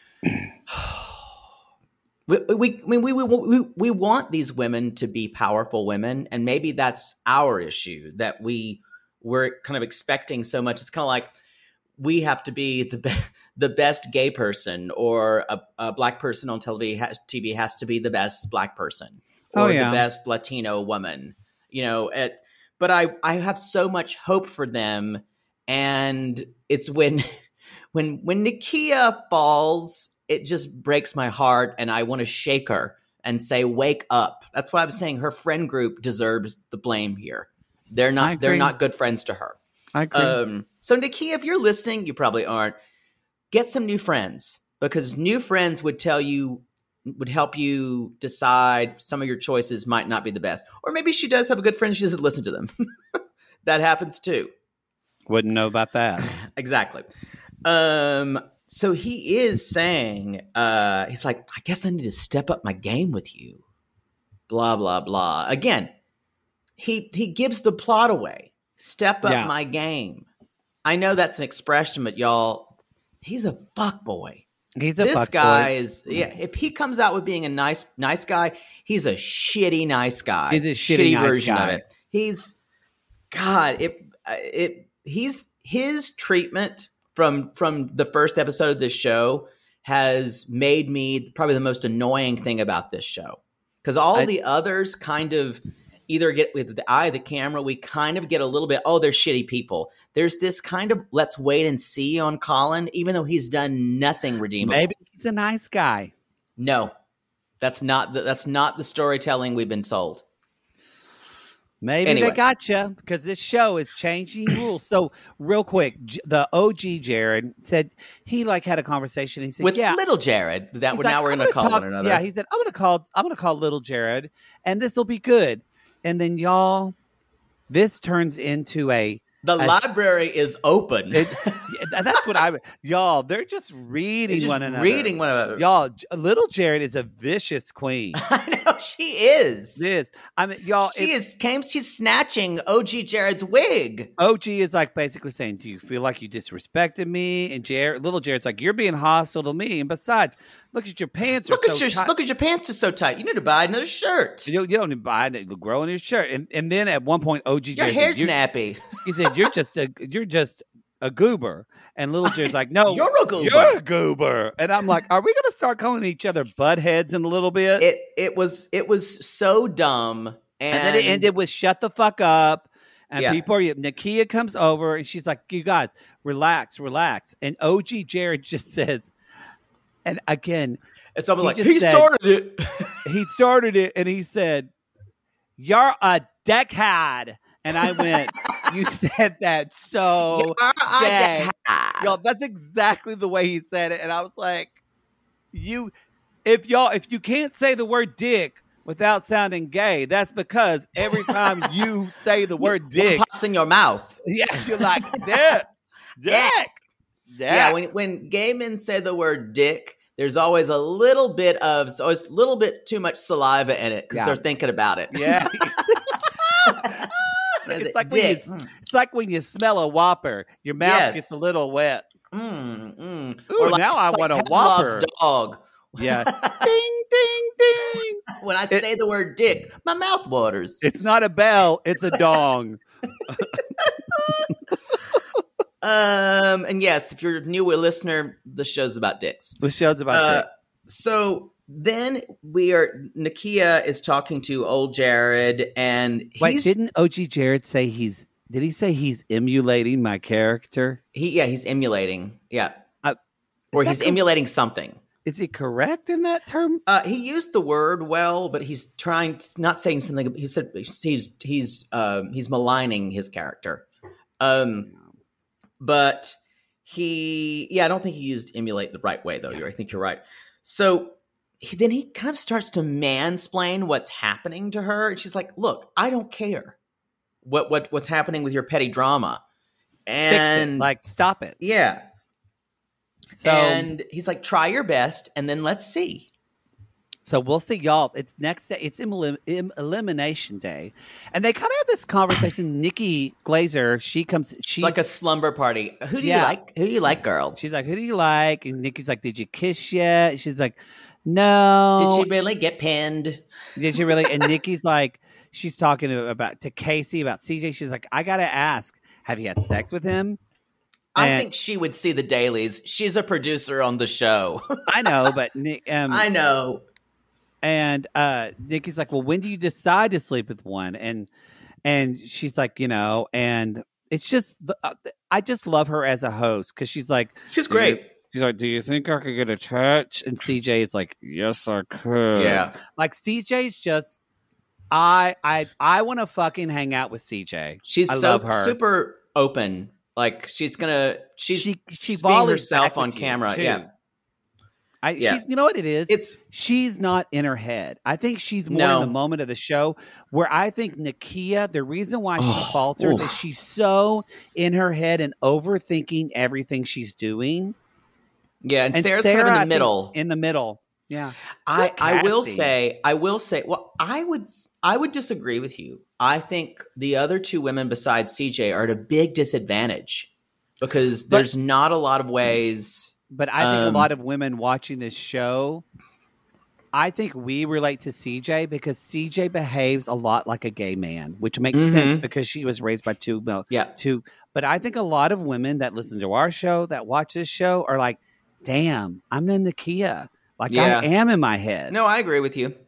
we want these women to be powerful women, and maybe that's our issue, that we're kind of expecting so much. It's kind of like we have to be the best gay person, or a black person on TV has to be the best black person, or the best Latino woman. But I have so much hope for them, and it's when Nakia falls, it just breaks my heart, and I want to shake her and say, "Wake up!" That's why I'm saying her friend group deserves the blame here. They're not good friends to her. I agree. So Nakia, if you're listening, you probably aren't. Get some new friends, because new friends would help you decide some of your choices might not be the best. Or maybe she does have a good friend, she doesn't listen to them. That happens too. Wouldn't know about that. Exactly. So he is saying, he's like, "I guess I need to step up my game with you." Blah, blah, blah. Again, he gives the plot away. Step up my game. I know that's an expression, but y'all, he's a fuckboy. This guy is, if he comes out with being a nice guy, he's a shitty nice guy. He's a shitty nice version guy. of it. He's, God, his treatment from the first episode of this show has made me probably the most annoying thing about this show. Because all the others kind of either get with the eye of the camera, we kind of get a little bit, oh, they're shitty people. There's this kind of let's wait and see on Colin, even though he's done nothing redeemable. Maybe he's a nice guy. No, that's not the storytelling we've been told. Maybe they got you, because this show is changing rules. So real quick, the OG Jared said he had a conversation. He said, with little Jared, now we're going to call one another. Yeah, he said, I'm going to call little Jared, and this will be good. And then y'all, this turns into the library is open. That's what y'all, they're just reading one another. Y'all, little Jared is a vicious queen. I know she is. Y'all, she's snatching OG Jared's wig. OG is basically saying, "Do you feel like you disrespected me?" And little Jared's like, "You're being hostile to me. And besides, look at your pants. Look at your pants are so tight. You need to buy another shirt. You don't need to buy it. It'll grow in your shirt." And then at one point, OG your Jared hair's nappy. He said, "You're just a goober." And little Jared's like, "No, you're a goober. You're a goober." And I'm like, "Are we going to start calling each other butt heads in a little bit?" It was so dumb, and then it ended with "shut the fuck up." And Nakia comes over and she's like, "You guys, relax." And OG Jared just says, and again, it's almost like he started it. He started it, and he said, "You're a deckhead." And I went, "You said that so gay." Y'all, that's exactly the way he said it. And I was like, if you can't say the word dick without sounding gay, that's because every time you say the word dick, it pops in your mouth. Yeah, you're like, dick. Yeah, when gay men say the word dick, there's always a little bit too much saliva in it because they're thinking about it. Yeah. It's like when you smell a Whopper, your mouth gets a little wet. Ooh, now I want a Whopper. Dog. Yeah. Ding, ding. When I say the word dick, my mouth waters. It's not a bell, it's a dong. And yes, if you're a new listener, the show's about dicks. The show's about dick. So then Nakia is talking to old Jared, and Wait, didn't OG Jared say did he say he's emulating my character? He's emulating. Yeah. Or he's emulating something. Is he correct in that term? He used the word well, but he's not saying something. He said he's maligning his character. But I don't think he used emulate the right way, though. I think you're right. So then he kind of starts to mansplain what's happening to her. And she's like, look, I don't care what's happening with your petty drama. And stop it. Yeah. So, and he's like, try your best, and then let's see. So we'll see, y'all. It's next day. It's elimination day, and they kind of have this conversation. Nikki Glazer, she's like a slumber party. Who do you like? Who do you like, girl? She's like, who do you like? And Nikki's like, did you kiss yet? She's like, no. Did she really get pinned? Did she really? And Nikki's like, she's talking to Casey about CJ. She's like, I gotta ask, have you had sex with him? I think she would see the dailies. She's a producer on the show. I know, but I know. And Nikki's like, well, when do you decide to sleep with one? And she's like, and it's just, I just love her as a host because she's like, she's great. She's like, do you think I could get a touch? And CJ is like, yes, I could. Yeah. Like CJ's just, I want to fucking hang out with CJ. She's love her. Super open. Like she's being herself on camera. Too. Yeah. She's, you know what it is? She's not in her head. I think she's more in the moment of the show where I think Nakia, the reason why she falters is she's so in her head and overthinking everything she's doing. Yeah. And Sarah's kind of in the middle. In the middle. Yeah. I will say, well, I would disagree with you. I think the other two women besides CJ are at a big disadvantage because there's not a lot of ways. But I think a lot of women watching this show, I think we relate to CJ because CJ behaves a lot like a gay man, which makes sense because she was raised by two. But I think a lot of women that listen to our show, that watch this show are like, damn, I'm in Nakia. I am in my head. No, I agree with you.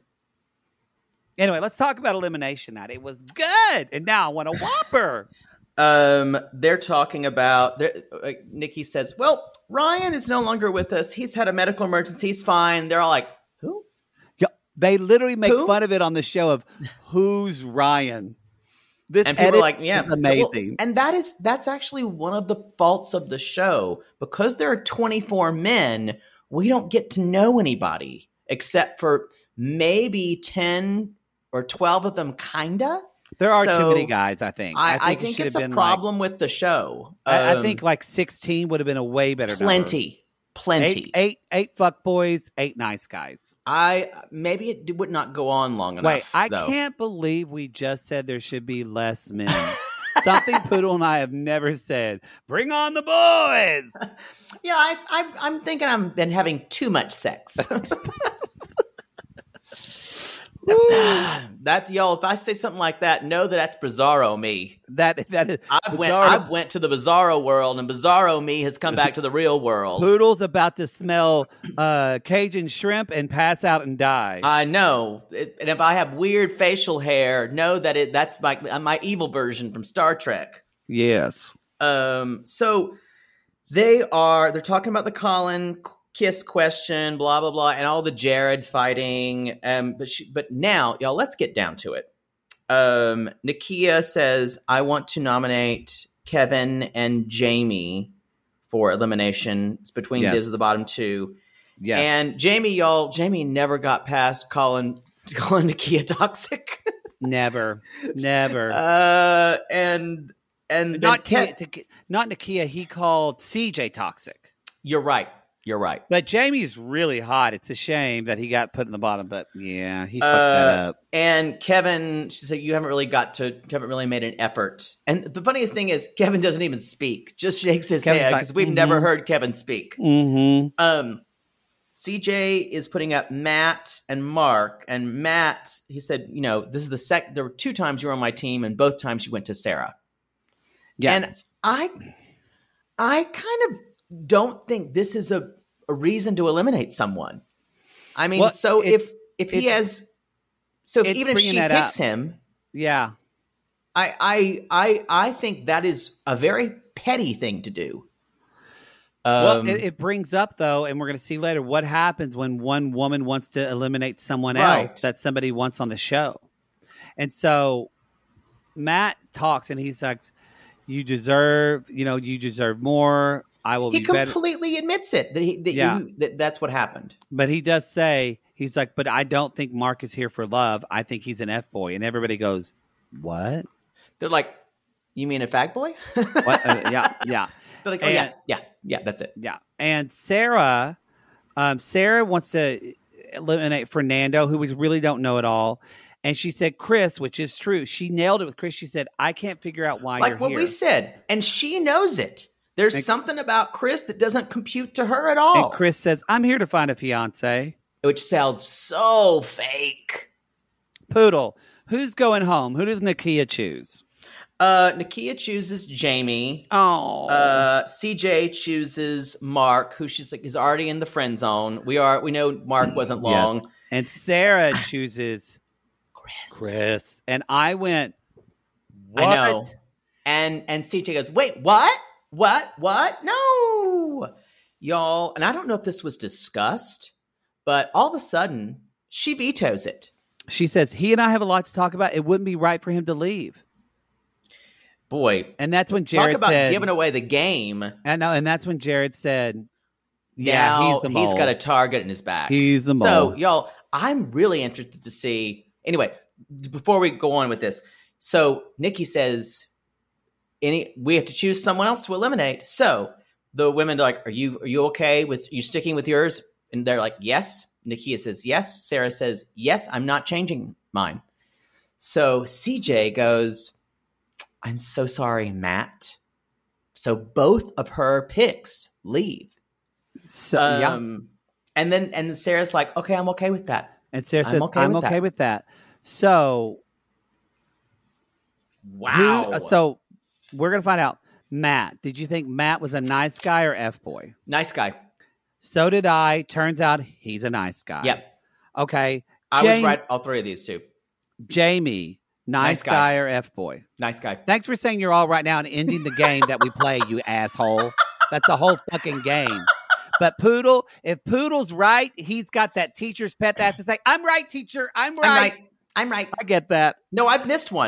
Anyway, let's talk about elimination night. It was good. And now I want a Whopper. They're talking about, Nikki says, well, Ryan is no longer with us. He's had a medical emergency. He's fine. They're all like, who? Yeah, they literally make fun of it on the show of who's Ryan. And people are like, yeah, it's amazing. Well, and that's actually one of the faults of the show. Because there are 24 men, we don't get to know anybody except for maybe 10 or 12 of them, kinda. There are too many guys, I think. I think it's a problem with the show. I think 16 would have been a way better number. Plenty. Eight fuck boys, 8 nice guys. Maybe it would not go on long enough. Wait, I can't believe we just said there should be less men. Something Poodle and I have never said. Bring on the boys. Yeah, I'm thinking I've been having too much sex. That y'all, if I say something like that, know that that's Bizarro me. That is. I went to the Bizarro world, and Bizarro me has come back to the real world. Poodle's about to smell Cajun shrimp and pass out and die. I know, and if I have weird facial hair, know that that's my evil version from Star Trek. Yes. So they're talking about the Colin kiss question, blah blah blah, and all the Jareds fighting. But now, y'all, let's get down to it. Nakia says, "I want to nominate Kevin and Jamie for elimination. It's between Divs of the bottom two." Yes. And Jamie never got past calling Nakia toxic. Never. And not Nakia. He called CJ toxic. You're right. But Jamie's really hot. It's a shame that he got put in the bottom, but yeah, he fucked that up. And Kevin, she said, you haven't really made an effort. And the funniest thing is Kevin doesn't even speak, just shakes his head because we've never heard Kevin speak. Mm-hmm. CJ is putting up Matt and Mark, and Matt, he said, this is there were 2 times you were on my team, and both times you went to Sarah. Yes. And I kind of don't think this is a reason to eliminate someone. I mean, if even if she picks him, yeah, I think that is a very petty thing to do. Well, it brings up, though, and we're going to see later, what happens when one woman wants to eliminate someone else that somebody wants on the show. And so Matt talks, and he's like, you deserve more. I will be better. He completely admits it, that's what happened. But he does say, he's like, but I don't think Mark is here for love. I think he's an F-boy. And everybody goes, what? They're like, you mean a fag boy? What? Yeah. They're like, oh, yeah, that's it. Yeah. And Sarah wants to eliminate Fernando, who we really don't know at all. And she said Chris, which is true. She nailed it with Chris. She said, I can't figure out why you're here. Like what we said. And she knows it. There's something about Chris that doesn't compute to her at all. And Chris says, I'm here to find a fiance. Which sounds so fake. Poodle, who's going home? Who does Nakia choose? Nakia chooses Jamie. Oh. CJ chooses Mark, who she's like is already in the friend zone. We know Mark wasn't long. Yes. And Sarah chooses Chris. And I went, what? I know. And CJ goes, wait, what? What? No. Y'all, and I don't know if this was discussed, but all of a sudden, she vetoes it. She says, he and I have a lot to talk about. It wouldn't be right for him to leave. Boy. And that's when Jared talk about said, giving away the game. I know, and that's when Jared said, he's the mole. He's got a target in his back. He's the mole. So, y'all, I'm really interested to see. Anyway, before we go on with this, so Nikki says, we have to choose someone else to eliminate. So the women are like, are you okay with you sticking with yours? And they're like, yes. Nakia says yes. Sarah says yes. I'm not changing mine. So CJ goes, I'm so sorry, Matt. So both of her picks leave. So and then Sarah's like, okay, I'm okay with that. And Sarah says, I'm okay with that. So wow. So we're gonna find out. Matt, did you think Matt was a nice guy or F-boy? Nice guy. So did I. Turns out he's a nice guy. Yep. Okay. I was right. All 3 of these too. Jamie, nice guy or F-boy? Nice guy. Thanks for saying you're all right now and ending the game that we play, you asshole. That's the whole fucking game. But Poodle, if Poodle's right, he's got that teacher's pet that's just like, I'm right, teacher. I'm right. I get that. No, I've missed one.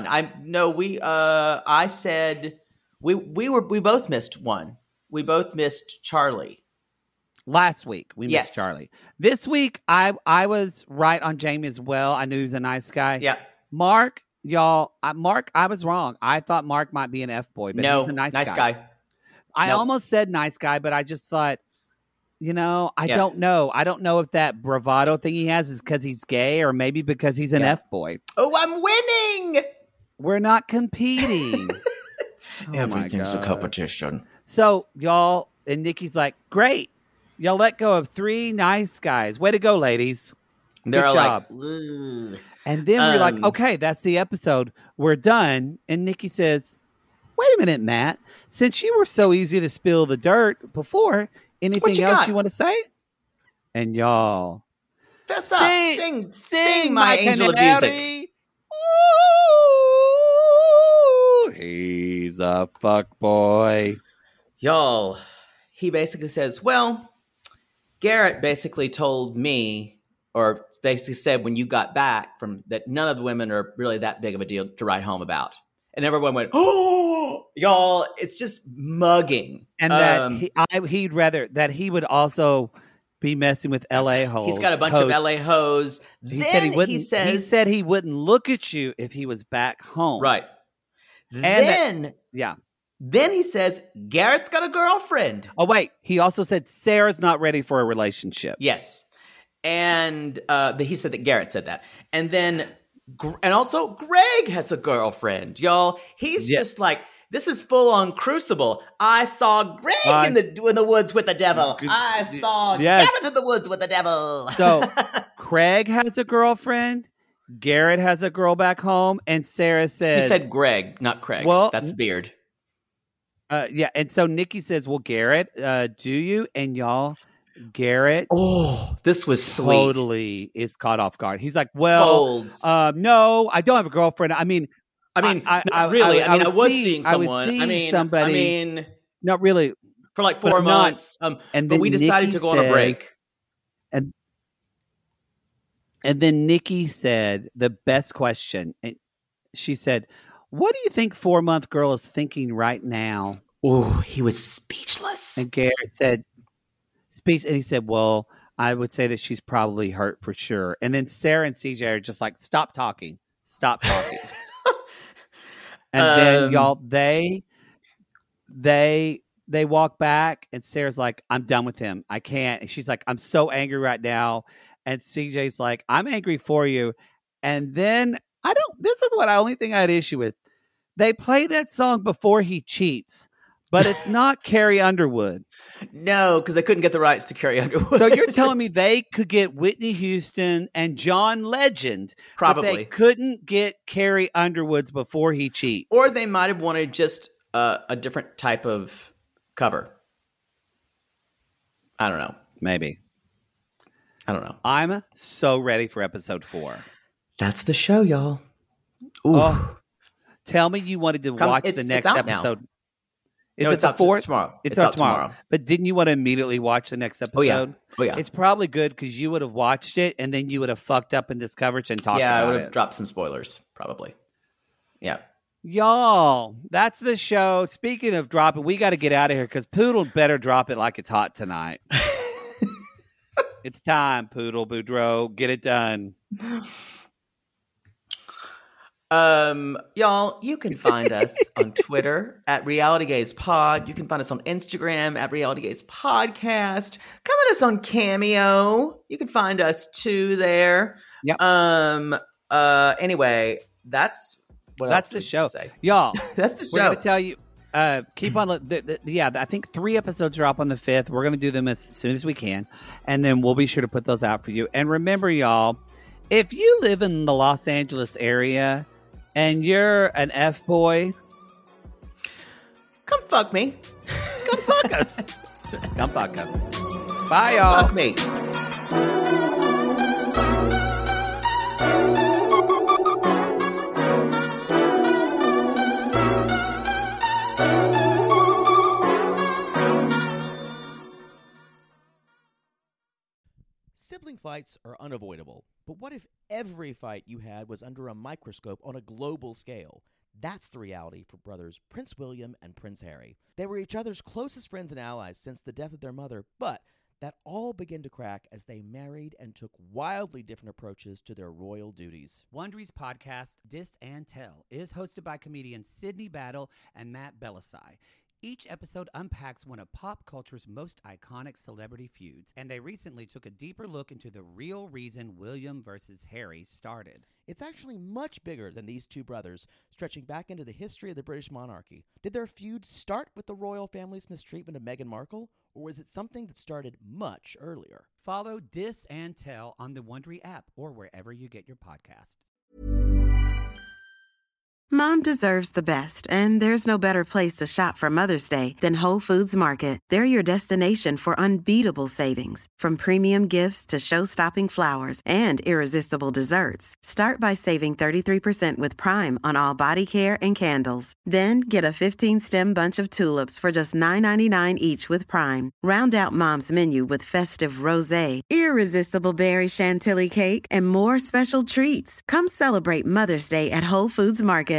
I said we both missed one. We both missed Charlie. Last week, we missed Charlie. This week, I was right on Jamie as well. I knew he was a nice guy. Yeah. Mark, y'all, Mark, I was wrong. I thought Mark might be an F-boy, but he's a nice guy. I almost said nice guy, but I just thought, I don't know. I don't know if that bravado thing he has is because he's gay or maybe because he's an F-boy. Oh, I'm winning! We're not competing. Everything's a competition. So, y'all, and Nikki's like, great. Y'all let go of 3 nice guys. Way to go, ladies. Good job. Like, and then we're like, okay, that's the episode. We're done. And Nikki says, wait a minute, Matt. Since you were so easy to spill the dirt before, anything else you want to say? And y'all, fess up. Sing my angel of music. Ooh, he's a fuck boy. Y'all, he basically says, well, Garrett basically told me, or basically said when you got back from that none of the women are really that big of a deal to write home about. And everyone went, oh, y'all, it's just mugging. And that he'd rather that he would also be messing with LA hoes. He's got a bunch of LA hoes. He said he wouldn't look at you if he was back home. Right. And then he says, Garrett's got a girlfriend. Oh, wait. He also said Sarah's not ready for a relationship. Yes. And he said that Garrett said that. And then, and also Greg has a girlfriend, y'all. He's just like, This is full on Crucible. I saw Greg in the woods with the devil. I saw Garrett in the woods with the devil. So Craig has a girlfriend. Garrett has a girl back home, and Sarah said... You said Greg, not Craig. Well, that's Beard. Yeah, and so Nikki says, well, Garrett, do you? And y'all, Garrett... Oh, this was sweet. Totally is caught off guard. He's like, well, no, I don't have a girlfriend. I mean, not really. I was seeing someone. Somebody. I mean, not really. For like 4 months. And but we decided to go on a break. And then Nikki said the best question. And she said, what do you think 4-month girl is thinking right now? Oh, he was speechless. And Garrett said, and he said, well, I would say that she's probably hurt for sure. And then Sarah and CJ are just like, stop talking. And then y'all, they walk back, and Sarah's like, I'm done with him. I can't. And she's like, I'm so angry right now. And CJ's like, I'm angry for you. And then this is what only thing I had issue with. They play that song before he cheats, but it's not Carrie Underwood. No, because they couldn't get the rights to Carrie Underwood. So you're telling me they could get Whitney Houston and John Legend, probably, but they couldn't get Carrie Underwood's before he cheats? Or they might have wanted just a different type of cover. I don't know. Maybe. I don't know. I'm so ready for episode 4. That's the show, y'all. Ooh. Oh, tell me you wanted to watch the next episode. It's out tomorrow. It's out tomorrow. But didn't you want to immediately watch the next episode? Oh, yeah. It's probably good because you would have watched it and then you would have fucked up in Discovery and talked about it. Yeah, I would have dropped some spoilers, probably. Yeah. Y'all, that's the show. Speaking of dropping, we got to get out of here because Poodle better drop it like it's hot tonight. It's time, Poodle Boudreaux. Get it done. Y'all, you can find us on Twitter at Reality Gaze Pod. You can find us on Instagram at Reality Gaze Podcast. Come at us on Cameo. You can find us too there. Yep. Anyway, that's the show. Y'all, that's the show. We're going to tell you. Keep on. I think 3 episodes drop on the 5th. We're going to do them as soon as we can, and then we'll be sure to put those out for you. And remember, y'all, if you live in the Los Angeles area and you're an F-boy, come fuck me. Come fuck us. Come fuck us. Bye, y'all. Fuck me. Sibling fights are unavoidable, but what if every fight you had was under a microscope on a global scale? That's the reality for brothers Prince William and Prince Harry. They were each other's closest friends and allies since the death of their mother, but that all began to crack as they married and took wildly different approaches to their royal duties. Wondery's podcast, Dis and Tell, is hosted by comedians Sydney Battle and Matt Belisai. Each episode unpacks one of pop culture's most iconic celebrity feuds, and they recently took a deeper look into the real reason William versus Harry started. It's actually much bigger than these two brothers, stretching back into the history of the British monarchy. Did their feud start with the royal family's mistreatment of Meghan Markle, or was it something that started much earlier? Follow Dis and Tell on the Wondery app or wherever you get your podcasts. Mom deserves the best, and there's no better place to shop for Mother's Day than Whole Foods Market. They're your destination for unbeatable savings, from premium gifts to show-stopping flowers and irresistible desserts. Start by saving 33% with Prime on all body care and candles. Then get a 15-stem bunch of tulips for just $9.99 each with Prime. Round out Mom's menu with festive rosé, irresistible berry chantilly cake, and more special treats. Come celebrate Mother's Day at Whole Foods Market.